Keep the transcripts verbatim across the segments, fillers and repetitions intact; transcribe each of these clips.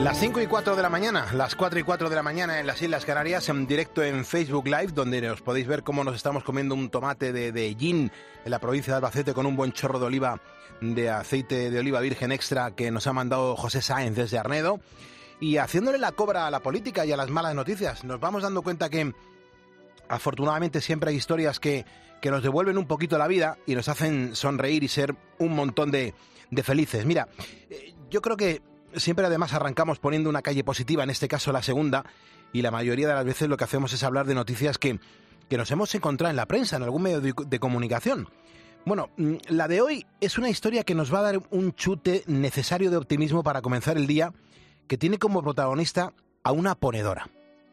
Las cinco y cuatro de la mañana, las cuatro y cuatro de la mañana en las Islas Canarias, en directo en Facebook Live, donde os podéis ver cómo nos estamos comiendo un tomate de, de Ellín, en la provincia de Albacete, con un buen chorro de oliva, de aceite de oliva virgen extra que nos ha mandado José Sáenz desde Arnedo, y haciéndole la cobra a la política y a las malas noticias. Nos vamos dando cuenta que afortunadamente siempre hay historias que, que nos devuelven un poquito la vida y nos hacen sonreír y ser un montón de, de felices. Mira, yo creo que siempre además arrancamos poniendo una calle positiva, en este caso la segunda, y la mayoría de las veces lo que hacemos es hablar de noticias que, que nos hemos encontrado en la prensa, en algún medio de, de comunicación. Bueno, la de hoy es una historia que nos va a dar un chute necesario de optimismo para comenzar el día, que tiene como protagonista a una ponedora.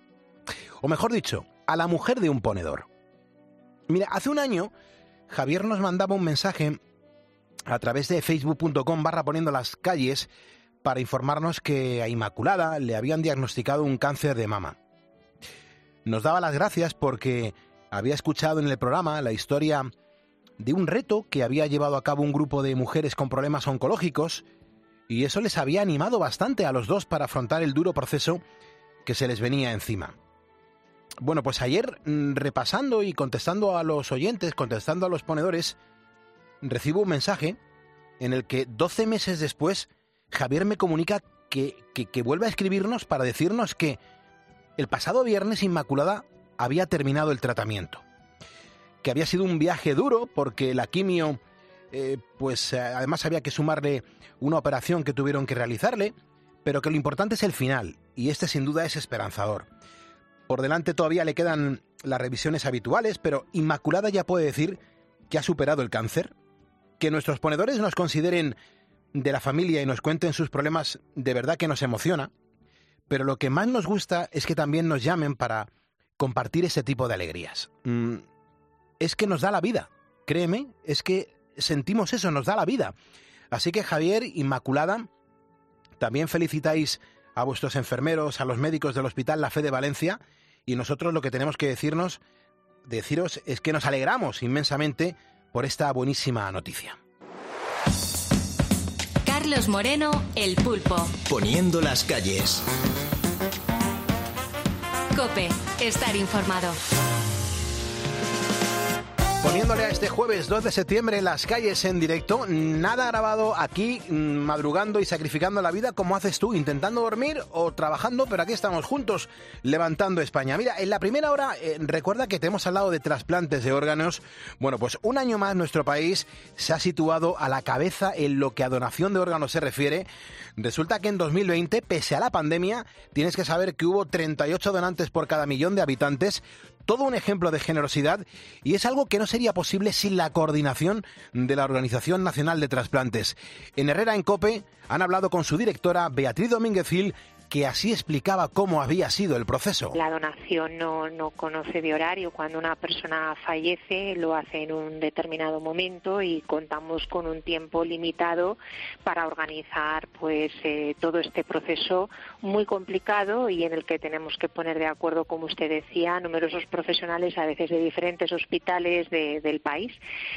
O mejor dicho, a la mujer de un ponedor. Mira, hace un año Javier nos mandaba un mensaje a través de facebook punto com barra poniendo las calles para informarnos que a Inmaculada le habían diagnosticado un cáncer de mama. Nos daba las gracias porque había escuchado en el programa la historia de un reto que había llevado a cabo un grupo de mujeres con problemas oncológicos, y eso les había animado bastante a los dos para afrontar el duro proceso que se les venía encima. Bueno, pues ayer, repasando y contestando a los oyentes, contestando a los ponedores, recibo un mensaje en el que doce meses después Javier me comunica que, que, que vuelve a escribirnos para decirnos que el pasado viernes Inmaculada había terminado el tratamiento, que había sido un viaje duro porque la quimio, eh, pues eh, además había que sumarle una operación que tuvieron que realizarle, pero que lo importante es el final, y este sin duda es esperanzador. Por delante todavía le quedan las revisiones habituales, pero Inmaculada ya puede decir que ha superado el cáncer. Que nuestros ponedores nos consideren de la familia y nos cuenten sus problemas, de verdad que nos emociona, pero lo que más nos gusta es que también nos llamen para compartir ese tipo de alegrías. Mm, es que nos da la vida, créeme, es que sentimos eso, nos da la vida. Así que Javier, Inmaculada, también felicitáis a vuestros enfermeros, a los médicos del Hospital La Fe de Valencia, y nosotros lo que tenemos que decirnos, deciros es que nos alegramos inmensamente por esta buenísima noticia. Carlos Moreno, El Pulpo. Poniendo las calles. COPE, estar informado. Poniéndole a este jueves dos de septiembre las calles en directo, nada grabado aquí, madrugando y sacrificando la vida como haces tú, intentando dormir o trabajando, pero aquí estamos juntos, levantando España. Mira, en la primera hora, eh, recuerda que te hemos hablado de trasplantes de órganos. Bueno, pues un año más nuestro país se ha situado a la cabeza en lo que a donación de órganos se refiere. Resulta que en dos mil veinte, pese a la pandemia, tienes que saber que hubo treinta y ocho donantes por cada millón de habitantes, todo un ejemplo de generosidad, y es algo que no sería posible sin la coordinación de la Organización Nacional de Trasplantes. En Herrera en COPE han hablado con su directora, Beatriz Domínguez Gil, que así explicaba cómo había sido el proceso. La donación no, no conoce de horario. Cuando una persona fallece lo hace en un determinado momento y contamos con un tiempo limitado para organizar pues eh, todo este proceso muy complicado y en el que tenemos que poner de acuerdo, como usted decía, numerosos profesionales, a veces de diferentes hospitales de, del país.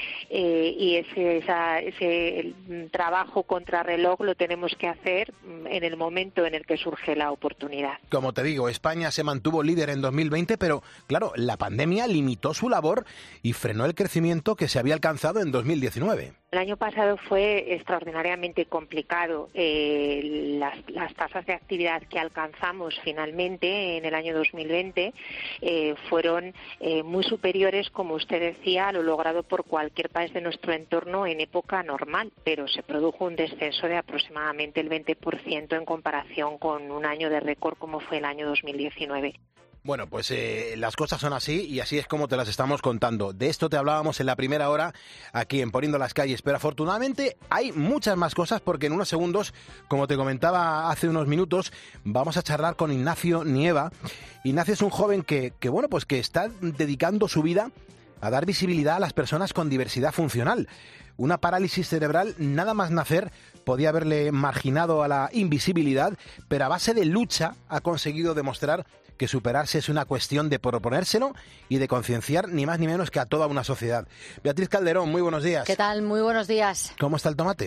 Eh, y ese, esa, ese el trabajo contrarreloj lo tenemos que hacer en el momento en el que surge la oportunidad. Como te digo, España se mantuvo líder en dos mil veinte, pero claro, la pandemia limitó su labor y frenó el crecimiento que se había alcanzado en dos mil diecinueve. El año pasado fue extraordinariamente complicado. Eh, las, las tasas de actividad que alcanzamos finalmente en el año dos mil veinte eh, fueron eh, muy superiores, como usted decía, a lo logrado por cualquier país de nuestro entorno en época normal, pero se produjo un descenso de aproximadamente el veinte por ciento en comparación con un año de récord como fue el año dos mil diecinueve. Bueno, pues eh, las cosas son así y así es como te las estamos contando. De esto te hablábamos en la primera hora aquí en Poniendo las Calles, pero afortunadamente hay muchas más cosas porque en unos segundos, como te comentaba hace unos minutos, vamos a charlar con Ignacio Nieva. Ignacio es un joven que, que bueno, pues que está dedicando su vida a dar visibilidad a las personas con diversidad funcional. Una parálisis cerebral, nada más nacer, podía haberle marginado a la invisibilidad, pero a base de lucha ha conseguido demostrar que superarse es una cuestión de proponérselo y de concienciar ni más ni menos que a toda una sociedad. Beatriz Calderón, muy buenos días. ¿Qué tal? Muy buenos días. ¿Cómo está el tomate?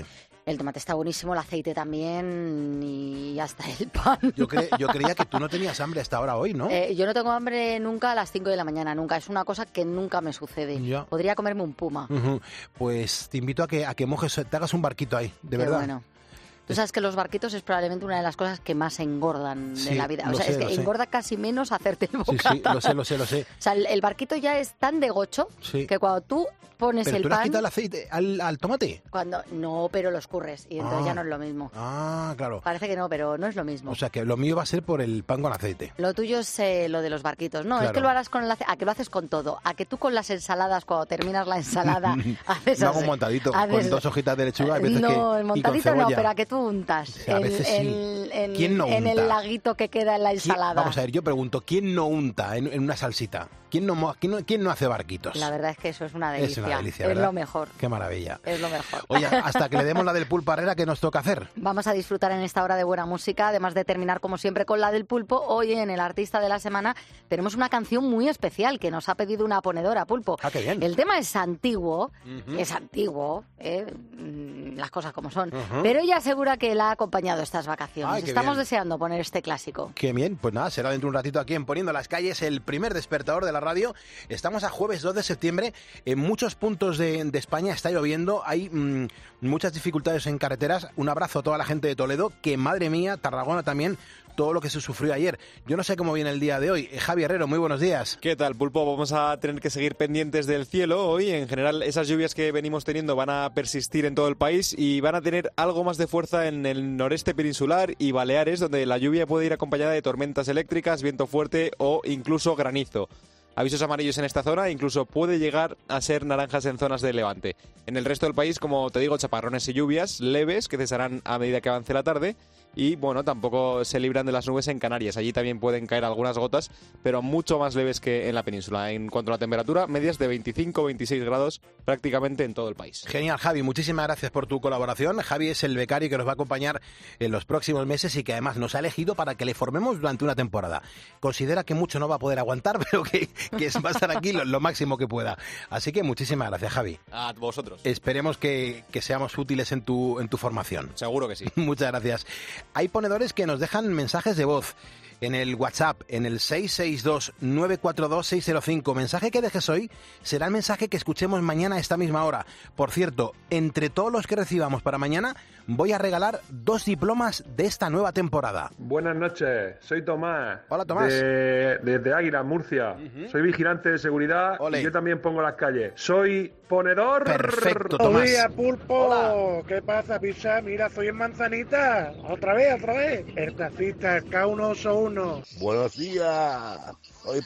El tomate está buenísimo, el aceite también y hasta el pan. Yo, cre- yo creía que tú no tenías hambre hasta ahora hoy, ¿no? Eh, yo no tengo hambre nunca a las cinco de la mañana, nunca. Es una cosa que nunca me sucede. Ya. Podría comerme un puma. Ujú. Pues te invito a que, a que mojes, te hagas un barquito ahí, de Qué verdad. bueno. Tú sabes que los barquitos es probablemente una de las cosas que más engordan Sí, de la vida. O lo sea, sé, es que lo sé. engorda casi menos hacerte el Sí, bocata. sí, lo sé, lo sé, lo sé. O sea, el, el barquito ya es tan de gocho Sí. que cuando tú pones Pero el tú le has pan... quitado el aceite al, al tomate. Cuando, no, pero lo escurres y entonces Ah. ya no es lo mismo. Ah, claro. Parece que no, pero no es lo mismo. O sea que lo mío va a ser por el pan con aceite. Lo tuyo es eh, lo de los barquitos. No, es Claro. que lo harás con el ace- a que lo haces con todo. A que tú con las ensaladas, cuando terminas la ensalada, haces Me hago así. un montadito Haces- con dos hojitas de lechuga. Hay veces no, que, el y con montadito no, cebolla. pero a que tú untas Sí, a en, veces sí. en- en- ¿Quién no en unta? el laguito que queda en la ¿Quién- ensalada. Vamos a ver, yo pregunto, ¿quién no unta en, en una salsita? ¿Quién no, mo- quién no, quién no hace barquitos? La verdad es que eso es una Es delicia. una delicia, Es ¿verdad? lo mejor. Qué maravilla. Es lo mejor. Oye, hasta que le demos la del pulpo Herrera, ¿qué nos toca hacer? Vamos a disfrutar en esta hora de buena música, además de terminar como siempre con la del pulpo. Hoy en el Artista de la Semana tenemos una canción muy especial que nos ha pedido una ponedora, Pulpo. Ah, qué bien. El tema es antiguo, Ujú. es antiguo, ¿eh? Mm, las cosas como son, Ujú. pero ella asegura que la ha acompañado estas vacaciones. Ay, qué Estamos bien. deseando poner este clásico. Qué bien, pues nada, será dentro de un ratito aquí en Poniendo las Calles, el primer despertador de la radio. Estamos a jueves dos de septiembre, en muchos puntos de, de España está lloviendo, hay mm, muchas dificultades en carreteras. Un abrazo a toda la gente de Toledo, que madre mía, Tarragona también, todo lo que se sufrió ayer. Yo no sé cómo viene el día de hoy. Eh, Javi Herrero, muy buenos días. ¿Qué tal, Pulpo? Vamos a tener que seguir pendientes del cielo hoy. En general, esas lluvias que venimos teniendo van a persistir en todo el país y van a tener algo más de fuerza en el noreste peninsular y Baleares, donde la lluvia puede ir acompañada de tormentas eléctricas, viento fuerte o incluso granizo. Avisos amarillos en esta zona, incluso puede llegar a ser naranjas en zonas de Levante. En el resto del país, como te digo, chaparrones y lluvias leves que cesarán a medida que avance la tarde. Y bueno, tampoco se libran de las nubes en Canarias. Allí también pueden caer algunas gotas, pero mucho más leves que en la península. En cuanto a la temperatura, medias de veinticinco a veintiséis grados prácticamente en todo el país. Genial, Javi, muchísimas gracias por tu colaboración. Javi es el becario que nos va a acompañar en los próximos meses y que además nos ha elegido para que le formemos durante una temporada. Considera que mucho no va a poder aguantar, pero que, que va a estar aquí lo, lo máximo que pueda. Así que muchísimas gracias, Javi. A vosotros. Esperemos que, que seamos útiles en tu, en tu formación. Seguro que sí. Muchas gracias. Hay ponedores que nos dejan mensajes de voz en el WhatsApp, en el seis seis dos, nueve cuatro dos, seis cero cinco. Mensaje que dejes hoy será el mensaje que escuchemos mañana a esta misma hora. Por cierto, entre todos los que recibamos para mañana, voy a regalar dos diplomas de esta nueva temporada. Buenas noches, soy Tomás. Hola, Tomás. De, desde Águila, Murcia. Ujú. Soy vigilante de seguridad Ole. y yo también pongo las calles. Soy ponedor. Perfecto, Buenos Tomás. días, Pulpo. Hola. ¿Qué pasa, pizza? Mira, soy en Manzanita. Otra vez, otra vez. El taxista, K uno ocho uno. Buenos días, soy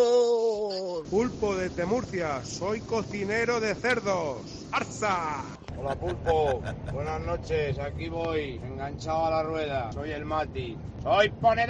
ponedor. Pulpo desde Murcia, soy cocinero de cerdos. ¡Arza! Hola Pulpo, buenas noches, aquí voy, enganchado a la rueda, soy el Mati. ¡Soy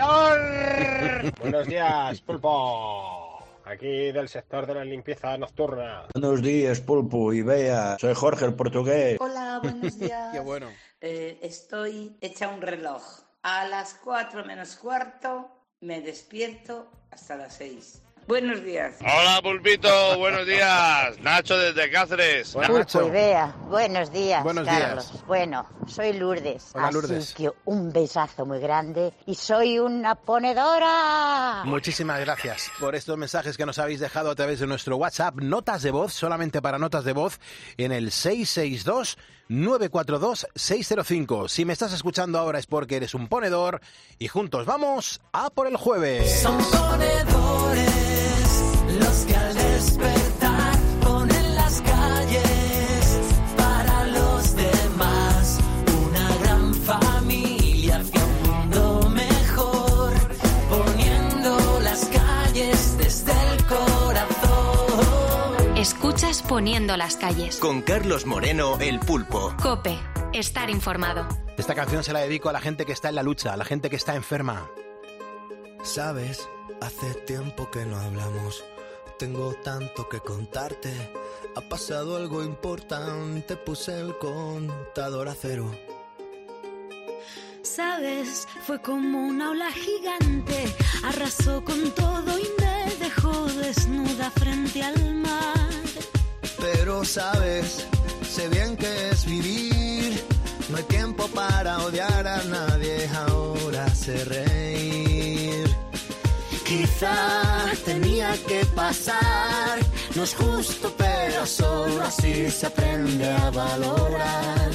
ponedor! Buenos días, Pulpo. Aquí del sector de la limpieza nocturna. Buenos días, Pulpo y Bea. Soy Jorge el portugués. Hola, buenos días. Qué bueno. Eh, estoy hecha un reloj. A las cuatro menos cuarto me despierto hasta las seis. Buenos días. Hola, Pulpito, buenos días. Nacho desde Cáceres. Pulpo y Bea, buenos días, Buenos Carlos. días. Bueno, soy Lourdes. Hola, así Lourdes. que un besazo muy grande y soy una ponedora. Muchísimas gracias por estos mensajes que nos habéis dejado a través de nuestro WhatsApp. Notas de voz, solamente para notas de voz, en el seis seis dos, nueve cuatro dos, seis cero cinco. Si me estás escuchando ahora es porque eres un ponedor y juntos vamos a por el jueves. Son ponedores los que al despertar ponen las calles para los demás. Una gran familia hacia un mundo mejor, poniendo las calles desde el corazón. Escuchas Poniendo las Calles. Con Carlos Moreno, el Pulpo. COPE. Estar informado. Esta canción se la dedico a la gente que está en la lucha, a la gente que está enferma. Sabes, hace tiempo que no hablamos. Tengo tanto que contarte. Ha pasado algo importante. Puse el contador a cero. Sabes, fue como una ola gigante. Arrasó con todo y me dejó desnuda frente al mar. Pero sabes, sé bien que es vivir. No hay hay tiempo para odiar a nadie, ahora sé reír. Quizá tenía que pasar, no es justo, pero solo así se aprende a valorar.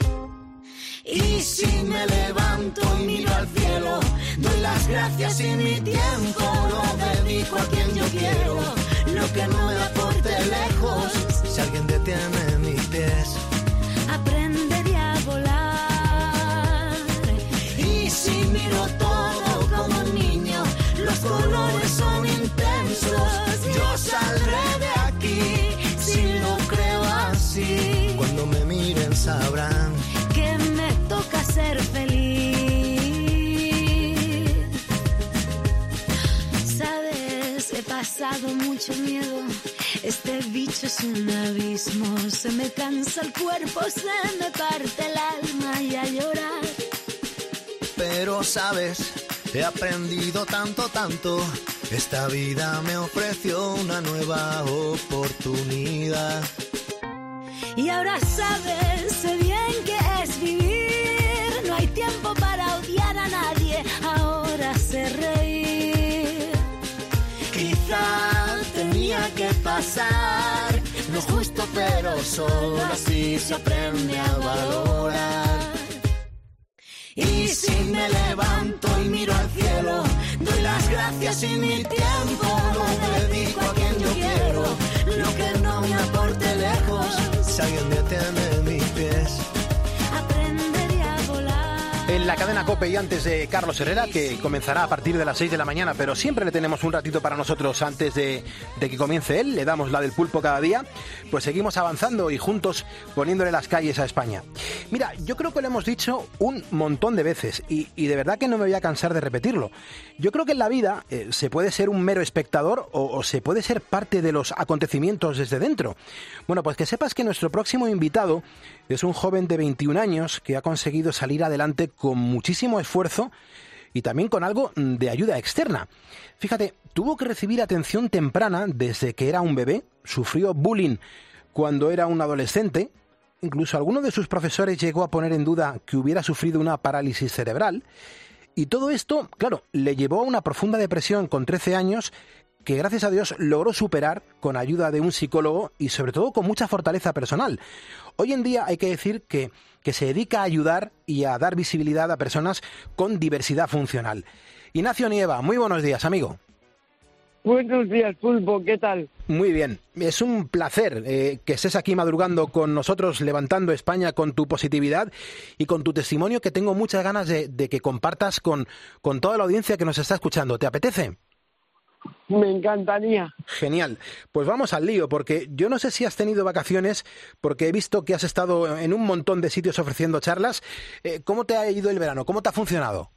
Y si me levanto y miro al cielo, doy las gracias y mi tiempo lo dedico a quien yo quiero. Lo que no me aporte lejos, si alguien detiene mis pies, aprenderé a volar. Y si miro todo como un niño, los colores son intensos, yo saldré de aquí si lo creo así. Cuando me miren sabrán que me toca ser feliz. Sabes, he pasado mucho miedo. Este bicho es un abismo. Se me cansa el cuerpo, se me parte el alma y a llorar. Pero sabes, he aprendido tanto, tanto. Esta vida me ofreció una nueva oportunidad. Y ahora sabes, sé bien que es vivir. No hay tiempo para odiar a nadie, ahora sé reír. Quizá tenía que pasar, no es justo, pero solo así se aprende a valorar. Y si me levanto y miro al cielo, doy las gracias y mi tiempo lo dedico a quien yo quiero. Lo que no me aporte lejos, si alguien detiene mis pies, aprenderé a volar. En la cadena COPE y antes de Carlos Herrera, que comenzará a partir de las seis de la mañana, pero siempre le tenemos un ratito para nosotros antes de, de que comience él, le damos la del pulpo cada día, pues seguimos avanzando y juntos poniéndole las calles a España. Mira, yo creo que lo hemos dicho un montón de veces y, y de verdad que no me voy a cansar de repetirlo. Yo creo que en la vida eh, se puede ser un mero espectador o, o se puede ser parte de los acontecimientos desde dentro. Bueno, pues que sepas que nuestro próximo invitado es un joven de veintiún años que ha conseguido salir adelante con muchísimo esfuerzo y también con algo de ayuda externa. Fíjate, tuvo que recibir atención temprana desde que era un bebé, sufrió bullying cuando era un adolescente, incluso alguno de sus profesores llegó a poner en duda que hubiera sufrido una parálisis cerebral, y todo esto, claro, le llevó a una profunda depresión con trece años que gracias a Dios logró superar con ayuda de un psicólogo y sobre todo con mucha fortaleza personal. Hoy en día hay que decir que, que se dedica a ayudar y a dar visibilidad a personas con diversidad funcional. Ignacio Nieva, muy buenos días, amigo. Buenos días, Pulpo, ¿qué tal? Muy bien, es un placer eh, que estés aquí madrugando con nosotros, levantando España con tu positividad y con tu testimonio que tengo muchas ganas de, de que compartas con, con toda la audiencia que nos está escuchando. ¿Te apetece? Me encantaría. Genial. Pues vamos al lío, porque yo no sé si has tenido vacaciones, porque he visto que has estado en un montón de sitios ofreciendo charlas. Eh, ¿Cómo te ha ido el verano? ¿Cómo te ha funcionado?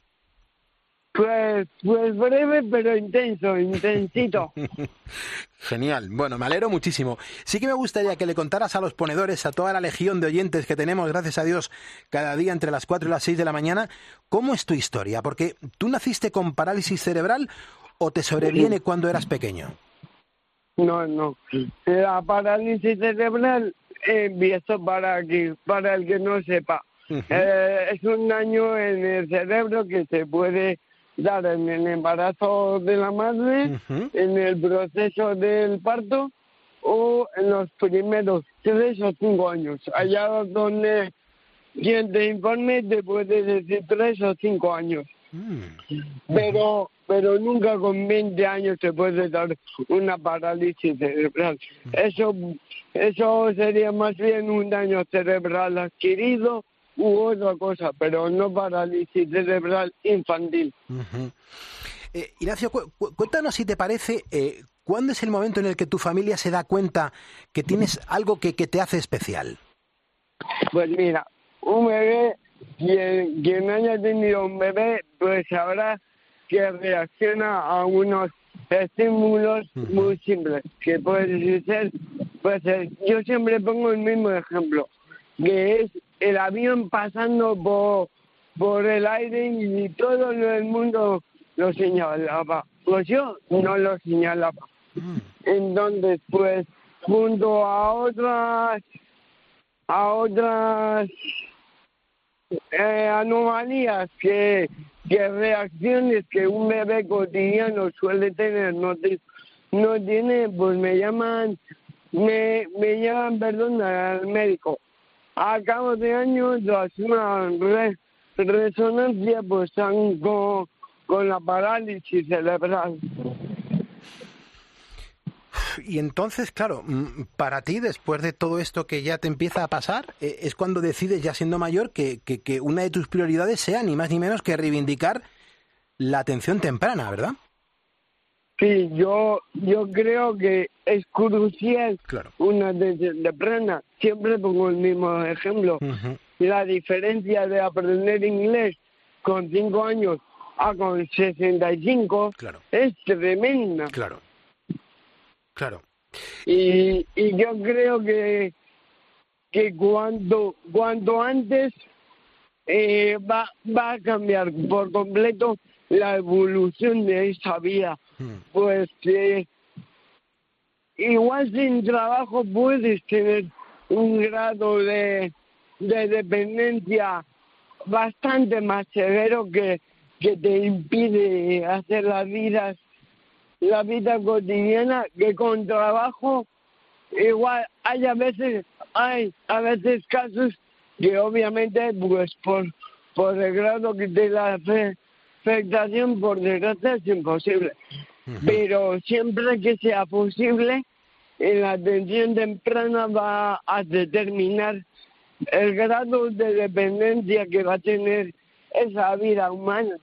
Pues, pues breve, pero intenso, intensito. Genial. Bueno, me alegro muchísimo. Sí que me gustaría que le contaras a los ponedores, a toda la legión de oyentes que tenemos, gracias a Dios, cada día entre las cuatro y las seis de la mañana, ¿cómo es tu historia? Porque tú naciste con parálisis cerebral o te sobreviene cuando eras pequeño. No, no. La parálisis cerebral, eh, empiezo para, que, para el que no sepa. Uh-huh. Eh, es un daño en el cerebro que se puede dar en el embarazo de la madre, uh-huh, en el proceso del parto o en los primeros tres o cinco años. Allá donde quien te informe te puede decir tres o cinco años. Uh-huh. Pero pero nunca con veinte años te puede dar una parálisis cerebral. Uh-huh. Eso, eso sería más bien un daño cerebral adquirido u otra cosa, pero no parálisis cerebral infantil. Uh-huh. Eh, Ignacio, cu- cu- cuéntanos si te parece, eh, ¿cuándo es el momento en el que tu familia se da cuenta que tienes algo que, que te hace especial? Pues mira, un bebé, quien, quien haya tenido un bebé, pues sabrá que reacciona a unos estímulos uh-huh. muy simples, que puede ser, pues yo siempre pongo el mismo ejemplo, que es el avión pasando por, por el aire y todo el mundo lo señalaba. Pues yo no lo señalaba. Mm. Entonces, pues, junto a otras, a otras, eh, anomalías, que, que reacciones que un bebé cotidiano suele tener, no, te, no tiene, pues me llaman, me, me llevan, perdón, al médico. A cabo de año, tras una re, resonancia, pues están con, con la parálisis cerebral. Y entonces, claro, para ti, después de todo esto que ya te empieza a pasar, eh, es cuando decides, ya siendo mayor, que, que, que una de tus prioridades sea ni más ni menos que reivindicar la atención temprana, ¿verdad? Sí, yo yo creo que es crucial claro. una atención temprana. Siempre pongo el mismo ejemplo. Uh-huh. La diferencia de aprender inglés con cinco años a con sesenta y cinco claro. es tremenda. Claro. Claro. Y, y yo creo que que cuando cuanto antes eh, va va a cambiar por completo la evolución de esa vida. Hmm. Pues eh, igual sin trabajo puedes tener un grado de, de dependencia bastante más severo que, que te impide hacer las vidas la vida cotidiana, que con trabajo igual hay a veces hay a veces casos que obviamente pues por por el grado que de la afectación por desgracia es imposible, uh-huh. pero siempre que sea posible la atención temprana va a determinar el grado de dependencia que va a tener esa vida humana.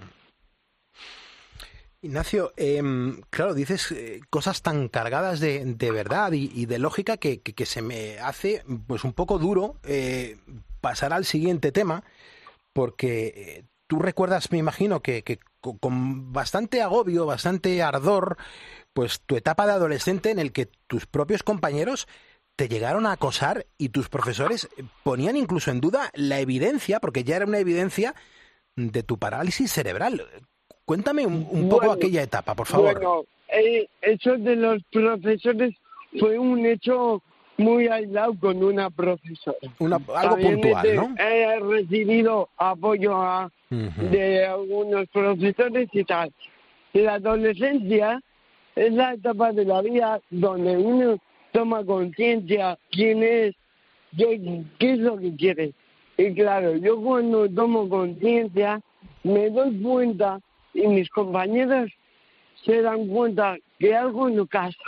Ignacio, eh, claro, dices eh, cosas tan cargadas de, de verdad y, y de lógica que, que, que se me hace pues un poco duro eh, pasar al siguiente tema, porque eh, tú recuerdas, me imagino, que, que con bastante agobio, bastante ardor, pues tu etapa de adolescente en el que tus propios compañeros te llegaron a acosar y tus profesores ponían incluso en duda la evidencia, porque ya era una evidencia de tu parálisis cerebral. Cuéntame un, un poco bueno, aquella etapa, por favor. Bueno, el hecho de los profesores fue un hecho muy aislado con una profesora. Una, algo También puntual, he, ¿no? He recibido apoyo a, uh-huh. de algunos profesores y tal. La adolescencia es la etapa de la vida donde uno toma conciencia quién es, qué, qué es lo que quiere. Y claro, yo cuando tomo conciencia me doy cuenta y mis compañeras se dan cuenta que algo no casa.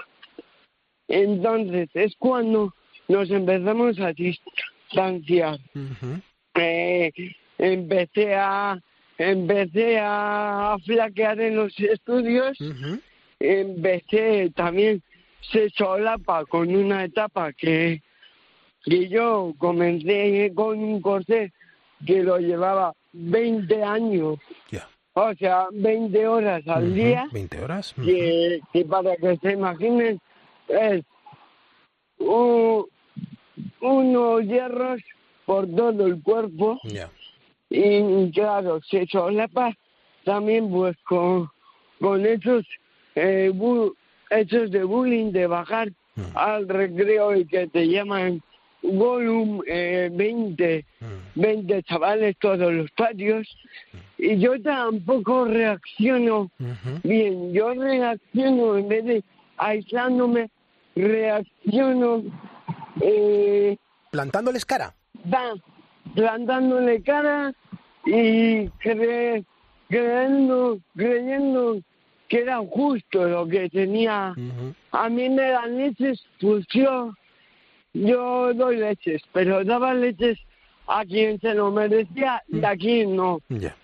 Entonces es cuando nos empezamos a distanciar. Uh-huh. Eh, empecé a empecé a flaquear en los estudios. Uh-huh. Empecé también se solapa con una etapa que que yo comencé con un corsé que lo llevaba veinte años. Yeah. O sea, veinte horas al uh-huh. día. veinte horas. Uh-huh. Que, que para que se imaginen, es un, unos hierros por todo el cuerpo. Yeah. Y claro, se solapa también pues con, con hechos, eh, bu, hechos de bullying, de bajar uh-huh. al recreo y que te llaman Gollum, eh, veinte, uh-huh. veinte chavales todos los patios. Y yo tampoco reacciono uh-huh. bien. Yo reacciono, en vez de aislándome, reacciono... Eh, ¿Plantándoles cara? Da, plantándole cara y cre, creyendo, creyendo que era justo lo que tenía. Uh-huh. A mí me dan leches, pues yo, yo doy leches, pero daba leches a quien se lo merecía y a quien no. Ya. Yeah.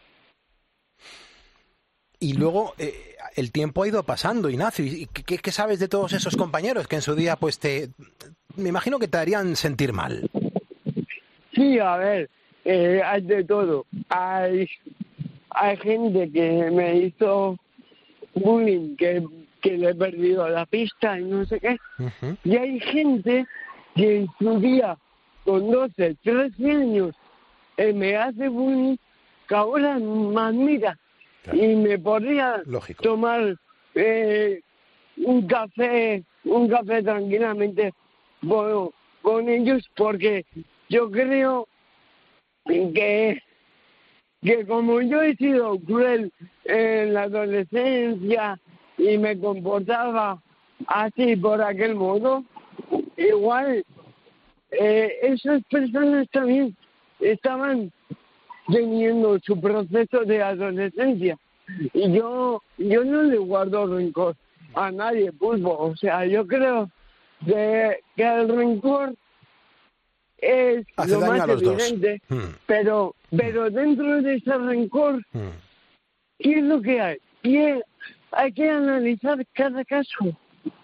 Y luego eh, el tiempo ha ido pasando, Ignacio. ¿Y qué, qué sabes de todos esos compañeros que en su día, pues te, me imagino que te harían sentir mal? Sí, a ver, eh, hay de todo. Hay, hay gente que me hizo bullying, que, que le he perdido la pista y no sé qué. Uh-huh. Y hay gente que en su día, con doce, trece años, eh, me hace bullying, que ahora me admira. Claro. Y me podría Lógico. tomar eh, un café, un café tranquilamente con, con ellos, porque yo creo que, que como yo he sido cruel en la adolescencia y me comportaba así por aquel modo, igual eh, esas personas también estaban teniendo su proceso de adolescencia y yo yo no le guardo rencor a nadie, Pulpo. O sea, yo creo que, que el rencor es hace lo daño más a los evidente, dos. Mm. pero pero dentro de ese rencor, Mm. ¿qué es lo que hay? Y es- hay que analizar cada caso.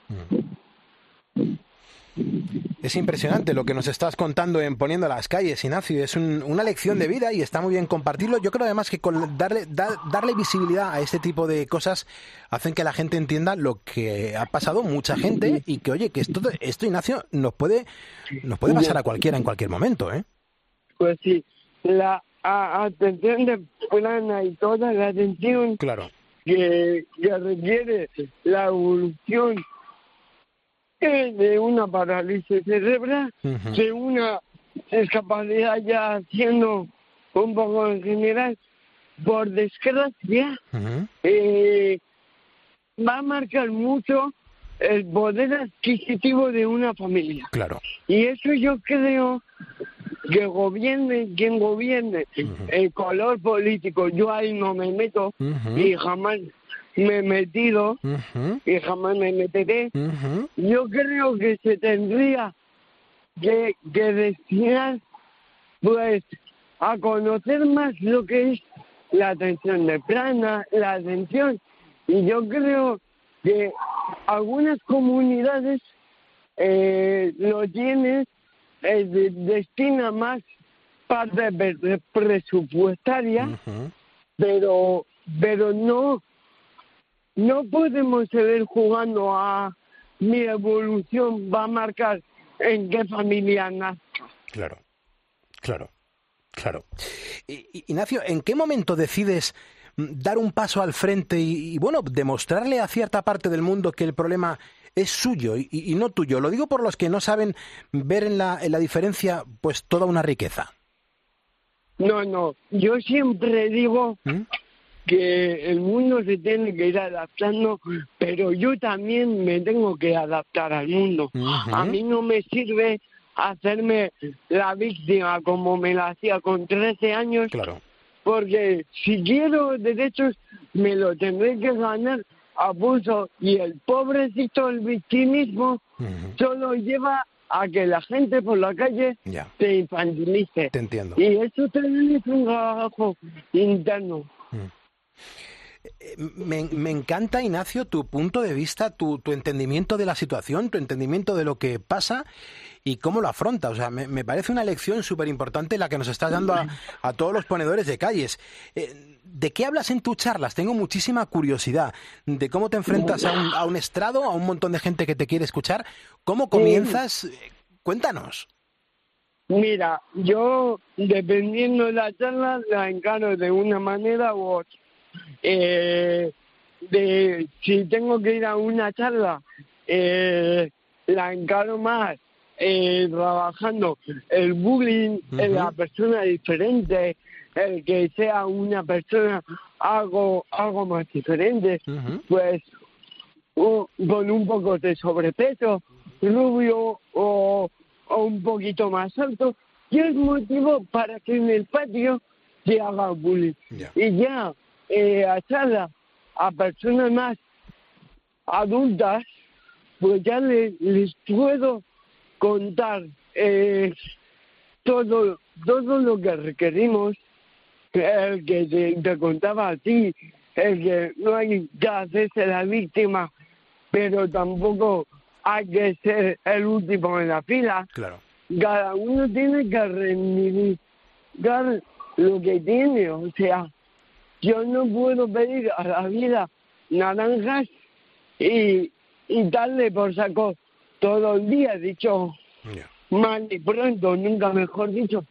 Es impresionante lo que nos estás contando en Poniendo las Calles, Ignacio. Es un- una lección de vida y está muy bien compartirlo. Yo creo además que con darle, da- darle visibilidad a este tipo de cosas hacen que la gente entienda lo que ha pasado mucha gente y que, oye, que esto, esto Ignacio, nos puede, nos puede pasar a cualquiera en cualquier momento, ¿eh? Pues sí, la a- atención de plana y toda la atención Claro. que, que requiere la evolución eh, de una parálisis cerebral, Ujú. de una discapacidad ya siendo un poco en general, por desgracia, Ujú. eh, va a marcar mucho el poder adquisitivo de una familia. Claro. Y eso yo creo que gobierne quien gobierne, el color político, yo ahí no me meto Ujú. y jamás me he metido Ujú. y jamás me meteré. Ujú. Yo creo que se tendría que, que destinar pues a conocer más lo que es la atención de plana, la atención, y yo creo que algunas comunidades eh, lo tienen, eh, de- destina más parte pre- presupuestaria, Ujú. pero pero no no podemos seguir jugando a mi evolución va a marcar en qué familia nazca. Claro, claro, claro. I- I- Ignacio, ¿en qué momento decides mm, dar un paso al frente y, y, bueno, demostrarle a cierta parte del mundo que el problema es suyo y, y no tuyo? Lo digo por los que no saben ver en la, en la diferencia pues toda una riqueza. No, no, yo siempre digo ¿Mm? que el mundo se tiene que ir adaptando, pero yo también me tengo que adaptar al mundo. Ujú. A mí no me sirve hacerme la víctima como me la hacía con trece años, Claro. porque si quiero derechos me lo tendré que ganar a pulso, y el pobrecito, el victimismo, Ujú. solo lleva a que la gente por la calle Ya. se infantilice. Te entiendo. Y eso también es un trabajo interno. Me, me encanta, Ignacio, tu punto de vista, tu, tu entendimiento de la situación, tu entendimiento de lo que pasa y cómo lo afronta. O sea, me, me parece una lección súper importante la que nos estás dando a, a todos los ponedores de calles. Eh, ¿De qué hablas en tus charlas? Tengo muchísima curiosidad de cómo te enfrentas a un, a un estrado, a un montón de gente que te quiere escuchar. ¿Cómo comienzas? Eh, Cuéntanos. Mira, yo, dependiendo de la charla, la encaro de una manera u otra. Eh, de si tengo que ir a una charla, eh, la encaro más eh, trabajando el bullying en la persona diferente, el que sea una persona algo algo más diferente, pues u- con un poco de sobrepeso, rubio o, o un poquito más alto, y es motivo para que en el patio se haga bullying. Y ya eh, a charla a personas más adultas, pues ya le- les puedo contar eh, todo todo lo que requerimos, el que te, te contaba a ti, el que no hay que hacerse la víctima, pero tampoco hay que ser el último en la fila. Claro. Cada uno tiene que reivindicar lo que tiene, o sea, yo no puedo pedir a la vida naranjas y, y darle por saco todo el día, dicho mal y pronto, nunca mejor dicho.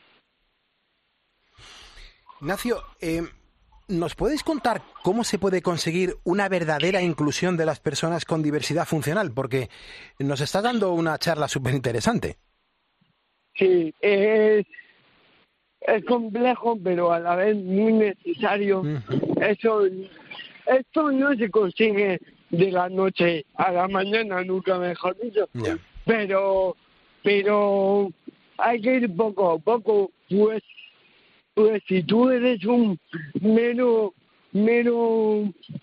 Ignacio, eh, ¿nos podéis contar cómo se puede conseguir una verdadera inclusión de las personas con diversidad funcional? Porque nos estás dando una charla súper interesante. Sí, es, es complejo, pero a la vez muy necesario. Eso, esto no se consigue de la noche a la mañana, nunca mejor dicho. Yeah. Pero, pero hay que ir poco a poco, pues, pues si tú eres un mero, mero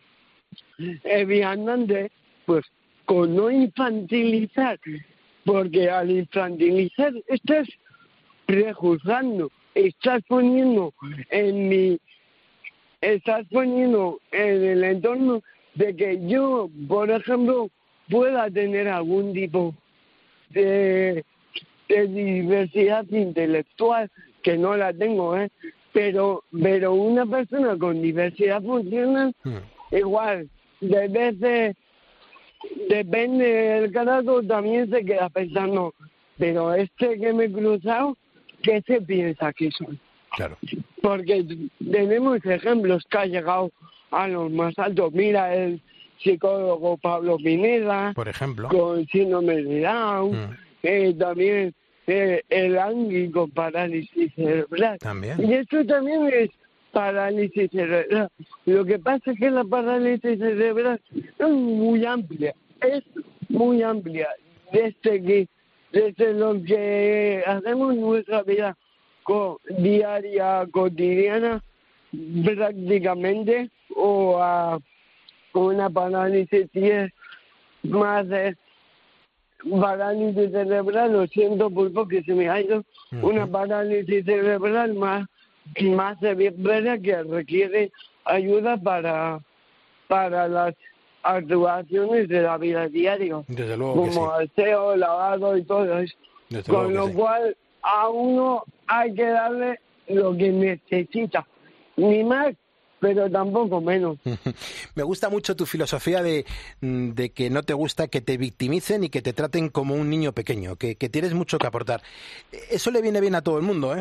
eh, viandante, pues con no infantilizar, porque al infantilizar estás prejuzgando, estás poniendo en mi, estás poniendo en el entorno de que yo, por ejemplo, pueda tener algún tipo de, de diversidad intelectual, que no la tengo, ¿eh? Pero, pero una persona con diversidad funcional, mm. igual, de veces, depende del carácter, también se queda pensando, pero este que me he cruzado, ¿qué se piensa que soy? Claro. Porque tenemos ejemplos que ha llegado a los más altos. Mira el psicólogo Pablo Pineda, por ejemplo, con síndrome de Down, mm. eh, también eh, el Angui con parálisis cerebral. También. Y esto también es parálisis cerebral. Lo que pasa es que la parálisis cerebral es muy amplia, es muy amplia. Desde que desde lo que hacemos nuestra vida co- diaria, cotidiana, prácticamente, o a una parálisis es más de parálisis cerebral, lo siento pulpo que se me ha ido, uh-huh. una parálisis cerebral más, más severa que requiere ayuda para, para las actuaciones de la vida diaria, desde luego como que sí. aseo, lavado y todo eso. Desde Con lo sí. cual a uno hay que darle lo que necesita, ni más, pero tampoco menos. Me gusta mucho tu filosofía de, de que no te gusta que te victimicen y que te traten como un niño pequeño, que, que tienes mucho que aportar. Eso le viene bien a todo el mundo, ¿eh?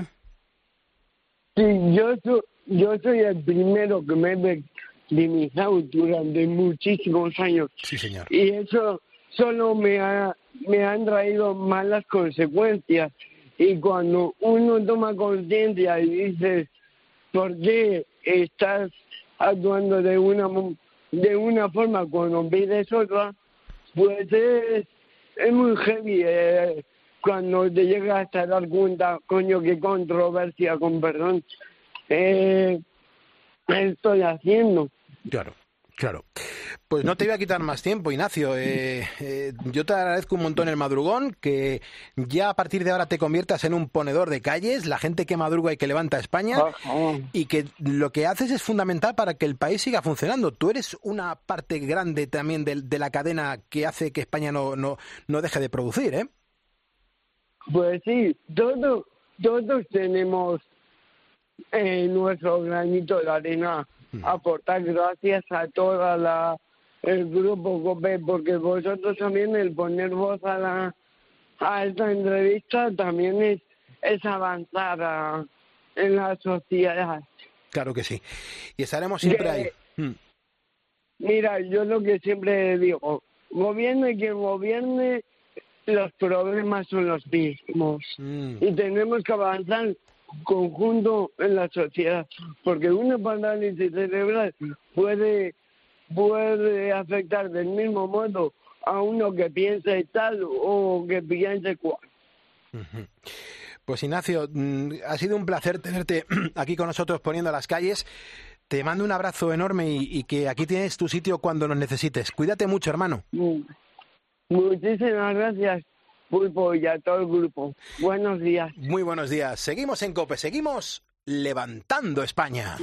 Sí, yo soy, yo soy el primero que me he victimizado durante muchísimos años. Sí, señor. Y eso solo me ha, me han traído malas consecuencias. Y cuando uno toma conciencia y dice, ¿por qué estás actuando de una de una forma cuando pides otra? Pues es, es muy heavy eh, cuando te llegas a dar cuenta, coño, qué controversia, con perdón, eh, estoy haciendo. Claro, claro. Pues no te voy a quitar más tiempo, Ignacio. Eh, eh, yo te agradezco un montón el madrugón, que ya a partir de ahora te conviertas en un ponedor de calles, la gente que madruga y que levanta España, oh. y que lo que haces es fundamental para que el país siga funcionando. Tú eres una parte grande también de, de la cadena que hace que España no, no, no deje de producir, ¿eh? Pues sí, todos, todos tenemos eh, nuestro granito de arena a aportar, gracias a toda la el grupo COPE, porque vosotros también, el poner voz a la a esta entrevista también es, es avanzar a, en la sociedad. Claro que sí. Y estaremos siempre que, ahí. Mm. Mira, yo lo que siempre digo, gobierne quien gobierne, los problemas son los mismos. Mm. Y tenemos que avanzar conjunto en la sociedad, porque una parálisis cerebral puede puede afectar del mismo modo a uno que piense tal o que piense cual. Uh-huh. Pues Ignacio, ha sido un placer tenerte aquí con nosotros poniendo las calles. Te mando un abrazo enorme y, y que aquí tienes tu sitio cuando nos necesites. Cuídate mucho, hermano. Muchísimas gracias, Pulpo, y a todo el grupo. Buenos días. Muy buenos días. Seguimos en COPE, seguimos levantando España.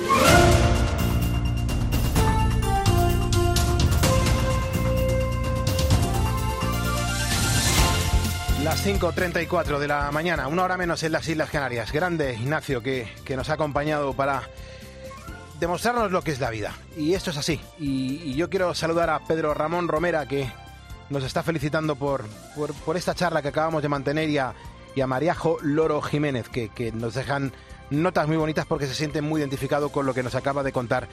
Las cinco treinta y cuatro de la mañana, una hora menos en las Islas Canarias. Grande Ignacio, que, que nos ha acompañado para demostrarnos lo que es la vida. Y esto es así. Y, y yo quiero saludar a Pedro Ramón Romera, que nos está felicitando por, por, por esta charla que acabamos de mantener, y a, y a Mariajo Loro Jiménez, que, que nos dejan notas muy bonitas porque se sienten muy identificados con lo que nos acaba de contar